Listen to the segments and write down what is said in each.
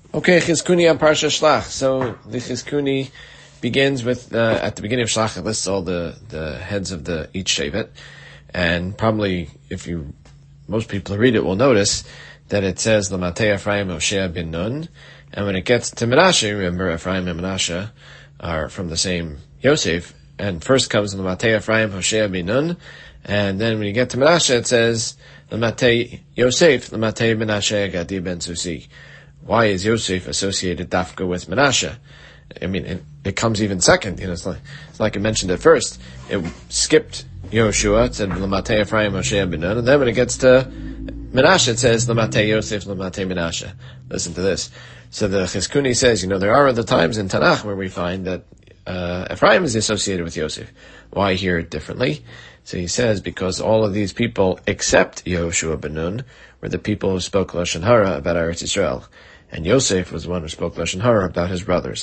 Okay, Chizkuni on Parsha Shlach. So the Chizkuni begins with, at the beginning of Shlach, it lists all the heads of each Shevet. And probably, most people who read it will notice that it says, L'matei Ephraim Hoshea bin Nun. And when it gets to Menashe, remember Ephraim and Menashe are from the same Yosef. And first comes L'matei Ephraim Hoshea bin Nun. And then when you get to Menashe, it says, L'matei Yosef, L'matei Menashe Gadi ben Susi. Why is Yosef associated dafka with Menashe? I mean, it comes even second. It's like I mentioned at first. It skipped Yoshua. It said L'matei Ephraim Hoshea bin Nun, and then when it gets to Menashe, it says L'matei Yosef L'matei Menashe. Listen to this. So the Chizkuni says, there are other times in Tanakh where we find that Ephraim is associated with Yosef. Why here differently? So he says because all of these people except Yehoshua ben Nun were the people who spoke Lashon Hara about Eretz Yisrael. And Yosef was the one who spoke Lashon Hara about his brothers.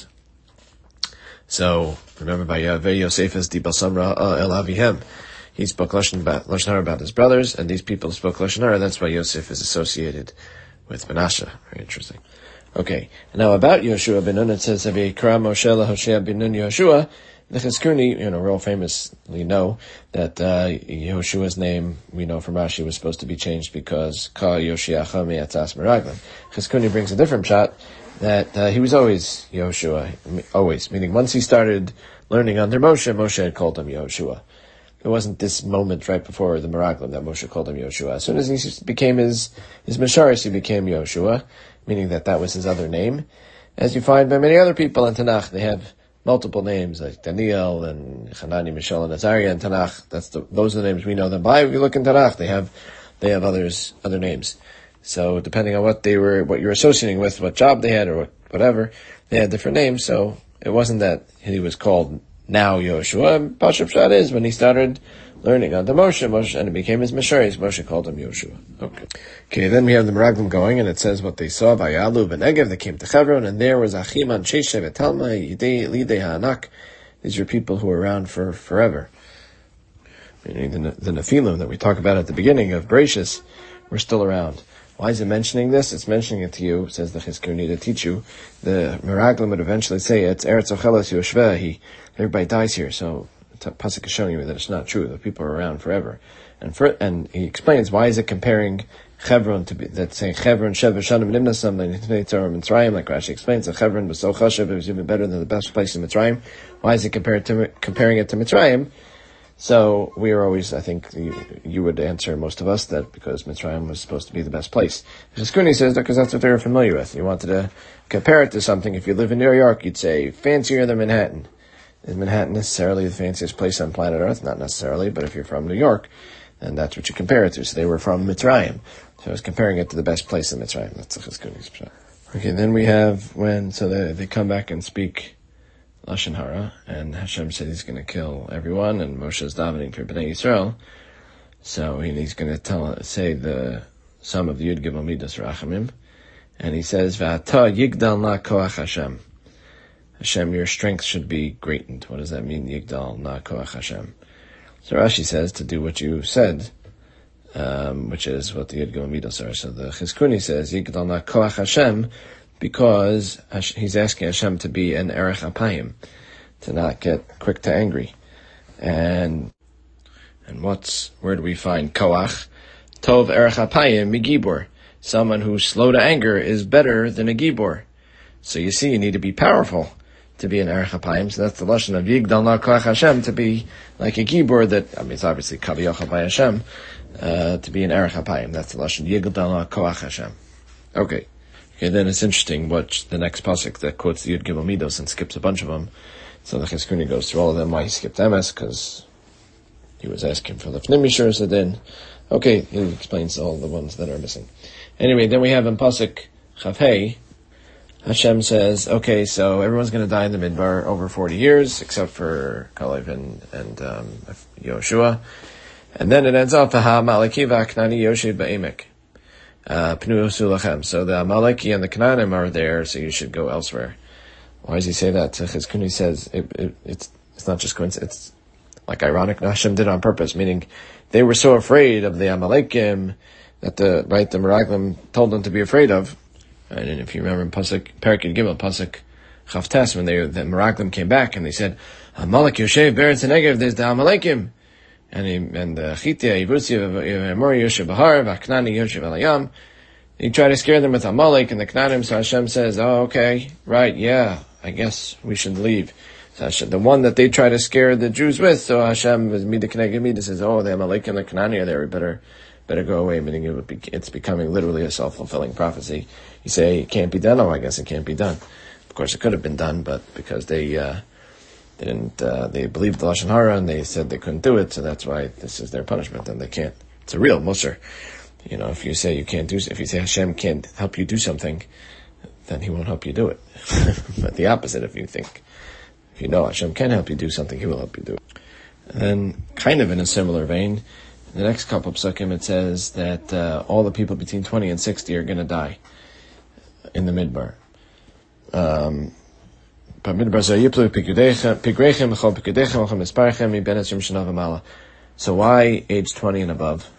So, remember by Yahweh Yosef as di Basamra el Avihem. He spoke Lashon Hara about his brothers, and these people spoke Lashon Hara. That's why Yosef is associated with Menashe. Very interesting. Okay, now about Yehoshua ben Nun, it says, V'yikra Moshe laHoshea ben Nun Yehoshua. The Chizkuni, we all famously know that Yehoshua's name, we know from Rashi, was supposed to be changed because Ka Yoshiacha me'atzas meraglim. Chizkuni brings a different shot that he was always Yehoshua, always, meaning once he started learning under Moshe had called him Yehoshua. It wasn't this moment right before the meraglim that Moshe called him Yehoshua. As soon as he became his Mesharis, he became Yehoshua, meaning that was his other name. As you find by many other people in Tanakh, they have multiple names like Daniel and Hanani, Mishael, and Azariah in Tanakh. Those are the names we know them by. If you look in Tanakh, they have other names. So depending on what you're associating with, what job they had or whatever, they had different names. So it wasn't that he was called now Yehoshua. Pashup Shad is when he started learning under Moshe, and it became his Mesharis. Moshe called him Yehoshua. Okay, then we have the Meraglim going, and it says what they saw by Yalu ben Negev. They came to Hebron, and there was Achiman, Sheshev, et Talma, Yidei, Lidei Ha'anak. These are people who were around for forever. Meaning the Nephilim that we talk about at the beginning of Bereshis were still around. Why is it mentioning this? It's mentioning it to you, says the Chizkuni, to teach you. The Meraglim would eventually say, it's Eretz Ocheles Yoshveh. Everybody dies here, so Pasuk is showing you that it's not true. The people are around forever, and he explains why is it comparing Hebron to be that's saying Hebron Shev Shanim Nimnasam and Mitzrayim, like Rashi explains that Hebron was so chashav it was even better than the best place in Mitzrayim. Why is it comparing it to Mitzrayim? So we are always, I think, you would answer most of us that because Mitzrayim was supposed to be the best place. Chizkuni says that because that's what they were familiar with. You wanted to compare it to something. If you live in New York, you'd say fancier than Manhattan. Is Manhattan necessarily the fanciest place on planet Earth? Not necessarily, but if you're from New York, then that's what you compare it to. So they were from Mitzrayim. So I was comparing it to the best place in Mitzrayim. That's the Chizkuni's shot. Okay, then we have they come back and speak Lashon Hara, and Hashem said he's going to kill everyone, and Moshe is davening for Bnei Yisrael. So he's going to say the sum of the Yud Gimel Midas Rachamim, and he says, V'ata yigdal na koach Hashem. Hashem, your strength should be greatened. What does that mean? Yigdal na koach Hashem. So Rashi says to do what you said, which is what the Yud Gimel Midas are. So the Chizkuni says Yigdal na koach Hashem because he's asking Hashem to be an erech apayim, to not get quick to angry. And where do we find koach? Tov erech apayim migibor. Someone who's slow to anger is better than a gibor. So you see, you need to be powerful to be an erech apayim. So that's the lashon of Yigdal na koach Hashem, to be like a gibor it's obviously kaviyocha by Hashem, to be an erech apayim. That's the lashon Yigdal na koach Hashem. Okay, then it's interesting what the next pasuk that quotes the Yud Gimel Midos and skips a bunch of them. So the Chizkuni goes through all of them. Why he skipped Emes? Because he was asking for the Fnim Yishur Zadin. Okay, he explains all the ones that are missing. Anyway, then we have in pasuk Chavhei, Hashem says, okay, so everyone's going to die in the Midbar over 40 years, except for Kalev and Yoshua. And then it ends off, Ha'amaleki v'Aknani Yoshev ba'emek. Pnu Sulachem. So the Amaleki and the Canaanim are there, so you should go elsewhere. Why does he say that? Chizkuni says it's not just coincidence. It's like ironic. Hashem did it on purpose, meaning they were so afraid of the Amalekim that the Meraglim told them to be afraid of. Right? And if you remember in Perek Gimel, Pasuk Chavtes, when the Meraglim came back and they said, Amalek Yoshev Beretz Negev, there's the Amalekim. And the Chitya, Yebusi, Amori Yoshev Bahar, Vaknani Yoshev Alayam. He tried to scare them with Amalek and the Knanim, so Hashem says, oh, okay, right, yeah, I guess we should leave. So Hashem, the one that they try to scare the Jews with, so Hashem is Mida Keneged Mida, says, oh, the Amalek and the Knani are there, we better go away, meaning it's becoming literally a self-fulfilling prophecy. You say, it can't be done, oh, I guess it can't be done. Of course, it could have been done, but because they believed the Lashon Hara and they said they couldn't do it, so that's why this is their punishment, and they can't. It's a real Musar. If you say if you say Hashem can't help you do something, then He won't help you do it. But the opposite, if you know Hashem can help you do something, He will help you do it. And then, kind of in a similar vein, in the next couple of psukim it says that all the people between 20 and 60 are going to die in the Midbar. So why age 20 and above?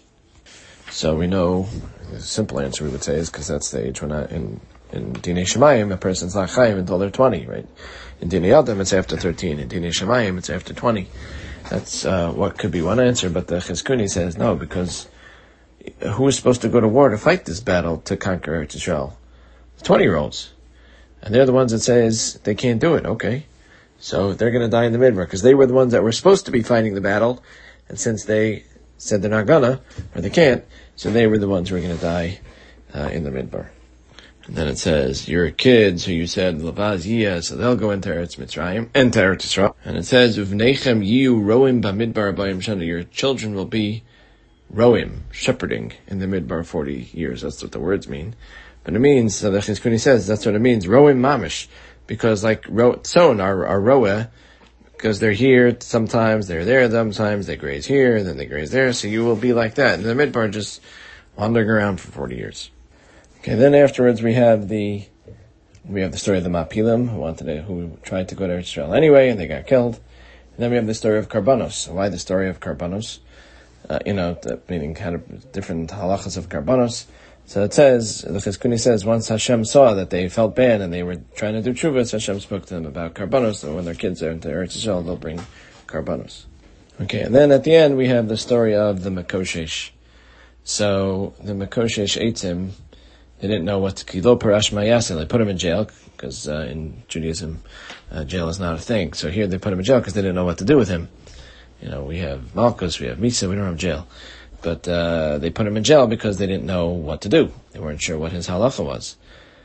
So we know, the simple answer we would say is because that's the age when in Dinei Shemayim, a person's not chayim until they're 20, right? In Dinei Adam, it's after 13. In Dinei Shemayim, it's after 20. That's what could be one answer, but the Chizkuni says no, because who is supposed to go to war to fight this battle to conquer Eretz Yisrael? The 20-year-olds. And they're the ones that says they can't do it, okay. So they're going to die in the Midbar, because they were the ones that were supposed to be fighting the battle, and since they said they're not gonna, or they can't, so they were the ones who were going to die in the Midbar. And then it says, your kids who you said, Lavaz Yiyah, so they'll go into Eretz Mitzrayim, into Eretz Yisrael. And it says, Uvnechem Yiyu Roim Bamidbar Bayim Shana, your children will be Roim, shepherding in the Midbar 40 years. That's what the words mean. But it means, so the Chizkuni says, that's what it means, Roim Mamish. Because like Tzon are Roeh, because they're here, sometimes they're there, sometimes they graze here, then they graze there, so you will be like that. In the Midbar, just wandering around for 40 years. Okay, then afterwards we have the story of the Mapilim, who tried to go to Israel anyway, and they got killed. And then we have the story of Karbanos. Why the story of Karbanos? Meaning kind of different halachas of Karbanos. So it says, the Chizkuni says, once Hashem saw that they felt bad and they were trying to do tshuva, Hashem spoke to them about Karbanos, so when their kids are into Eretz Yisrael, they'll bring Karbanos. Okay, and then at the end we have the story of the Mekoshesh. So, the Mekoshesh Eitzim, they didn't know what to kilo parash mayasel. They put him in jail, because in Judaism, jail is not a thing. So here they put him in jail because they didn't know what to do with him. We have Malkus, we have Misa, we don't have jail. But they put him in jail because they didn't know what to do. They weren't sure what his halacha was.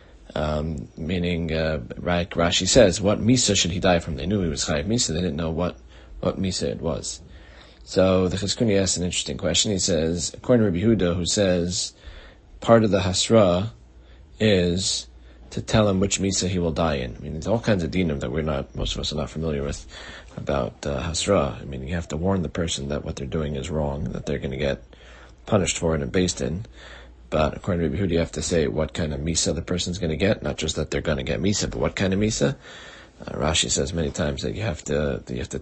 Meaning, like Rashi says, what Misa should he die from? They knew he was chayav Misa, they didn't know what Misa it was. So the Chizkuni asks an interesting question. He says, according to Rabbi Yehuda, who says part of the Hasra is to tell him which Misa he will die in. I mean, there's all kinds of dinim that most of us are not familiar with about Hasra. I mean, you have to warn the person that what they're doing is wrong, that they're going to get punished for it and based in. But according to Rabbi Yehuda, you have to say what kind of Misa the person's going to get, not just that they're going to get Misa, but what kind of Misa. Rashi says many times that you have to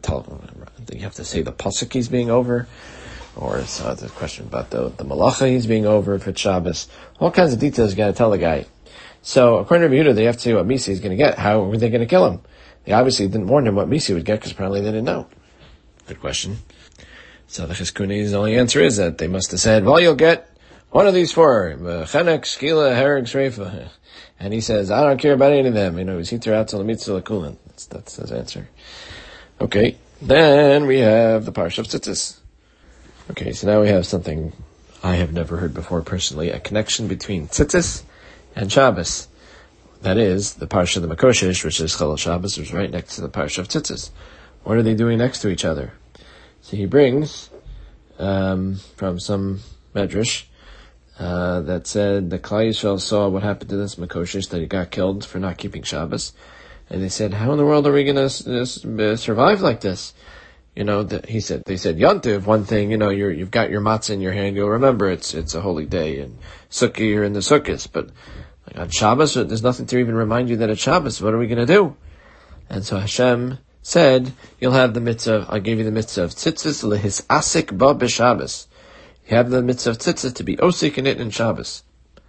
say the pasuk he's being over, or it's the question about the malacha he's being over if it's Shabbos. All kinds of details you got to tell the guy. So according to Rabbi Yehuda, they have to say what Misa he's going to get. How were they going to kill him? They obviously didn't warn him what Misa he would get because apparently they didn't know. Good question. So the Chizkuni's only answer is that they must have said, well, you'll get one of these four: chenek, shkila, hereg, shreifa. And he says, I don't care about any of them. He's hitter out to the mitzvah kulin. That's his answer. Okay. Then we have the parsha of tzitzis. Okay, so now we have something I have never heard before personally, a connection between tzitzis and Shabbos. That is, the parsha of the Mekoshesh, which is Chalal Shabbos, is right next to the parsha of tzitzis. What are they doing next to each other? So he brings, from some medrash, that said the Klal Yisrael saw what happened to this Mekoshesh, that he got killed for not keeping Shabbos, and they said, how in the world are we going to survive like this? They said Yontiv, one thing, you've got your matzah in your hand, you'll remember it's a holy day, and Sukkah, you're in the Sukkahs, but like on Shabbos, there's nothing to even remind you that it's Shabbos. What are we going to do? And so Hashem said, you'll have the mitzvah, I gave you the mitzvah of tzitzis lehis asik ba b'Shabbos. You have the mitzvah of tzitzis to be osik in it in Shabbos.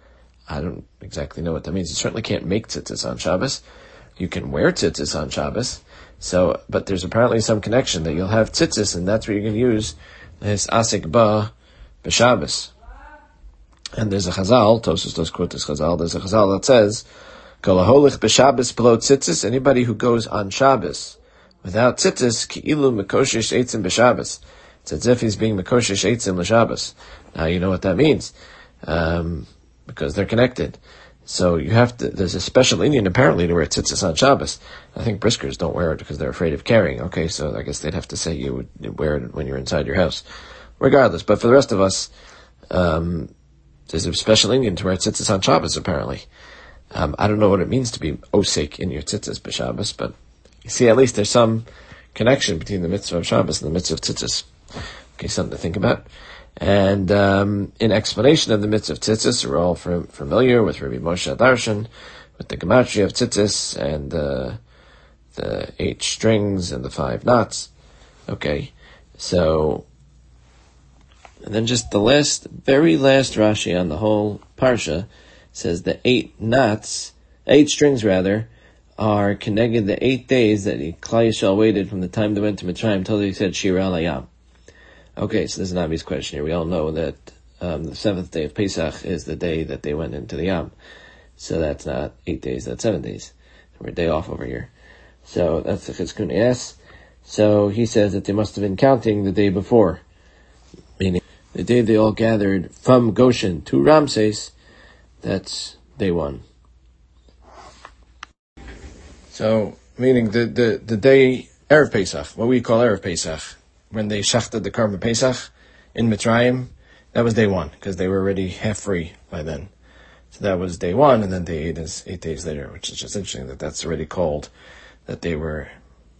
I don't exactly know what that means. You certainly can't make tzitzis on Shabbos. You can wear tzitzis on Shabbos. So, but there's apparently some connection that you'll have tzitzis, and that's what you're going to use this asik ba b'Shabbos. And there's a Chazal, Tosfos does quote this Chazal, there's a Chazal that says, Kol haholich b'Shabbos below tzitzis, anybody who goes on Shabbos without tzitzis, ki'ilu mekoshesh eitzim b'Shabbos. It's as if he's being mekoshesh eitzim l'Shabbos. Now you know what that means, because they're connected. So you have to, there's a special Indian apparently to wear tzitzis on Shabbos. I think briskers don't wear it because they're afraid of carrying. Okay, so I guess they'd have to say you would wear it when you're inside your house. Regardless, but for the rest of us, there's a special Indian to wear tzitzis on Shabbos apparently. I don't know what it means to be osek in your tzitzis b'Shabbos, but you see, at least there's some connection between the mitzvah of Shabbos and the mitzvah of tzitzis. Okay, something to think about. And in explanation of the mitzvah of tzitzis, we're all familiar with Rabbi Moshe Darshan, with the gematria of tzitzis, and the 8 strings and the 5 knots. Okay, so, and then just the very last Rashi on the whole parsha says the 8 strings are connected the 8 days that Klal Yisrael waited from the time they went to Mitzrayim until they said Shira al Hayam. Okay, so there's an obvious question here. We all know that the 7th day of Pesach is the day that they went into the Yam. So that's not 8 days, that's 7 days. We're a day off over here. So that's the Chizkun Es. So he says that they must have been counting the day before, meaning the day they all gathered from Goshen to Ramses. That's day 1. So, meaning the day Erev Pesach, what we call Erev Pesach, when they shachted the Karban Pesach in Mitzrayim, that was day 1, because they were already half free by then. So that was day 1, and then day 8 is 8 days later, which is just interesting that that's already called, that they were,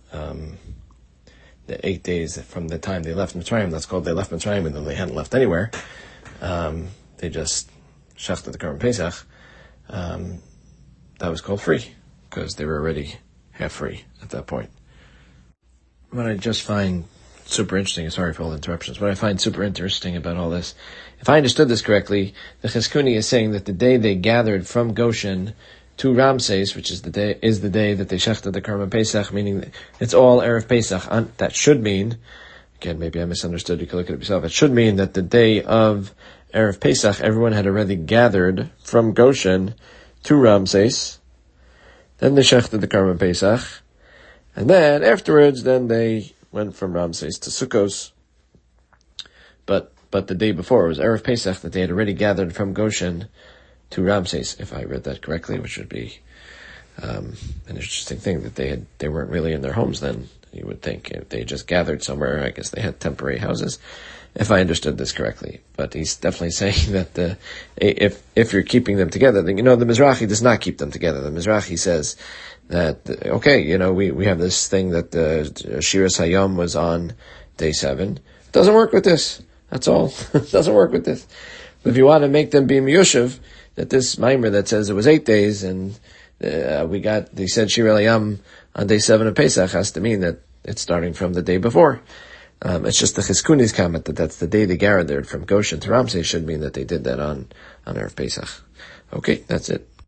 the 8 days from the time they left Mitzrayim, that's called they left Mitzrayim, and then they hadn't left anywhere. They just shachted the Karban Pesach. That was called free, because they were already half free at that point. What I just find super interesting, sorry for all the interruptions, what I find super interesting about all this, if I understood this correctly, the Chizkuni is saying that the day they gathered from Goshen to Ramses, which is the day that they shechted the Karban Pesach, meaning that it's all Erev Pesach. That should mean, again, maybe I misunderstood, you can look at it yourself, it should mean that the day of Erev Pesach, everyone had already gathered from Goshen to Ramses, then they shechted the Karban Pesach, and then afterwards, then they went from Ramses to Sukkos. But the day before, it was Erev Pesach, that they had already gathered from Goshen to Ramses, if I read that correctly, which would be an interesting thing, that they weren't really in their homes then. You would think if they just gathered somewhere, I guess they had temporary houses, if I understood this correctly. But he's definitely saying that if you're keeping them together, then, the Mizrahi does not keep them together. The Mizrahi says that, okay, we have this thing that the Shiras Hayom was on day 7. It doesn't work with this. That's all. It doesn't work with this. But if you want to make them be Miyushav, that this Maimer that says it was 8 days, and they said Shir Hayam on day 7 of Pesach, has to mean that it's starting from the day before. It's just the Chizkuni's comment that that's the day they gathered from Goshen to Ramses should mean that they did that on Erev Pesach. Okay, that's it.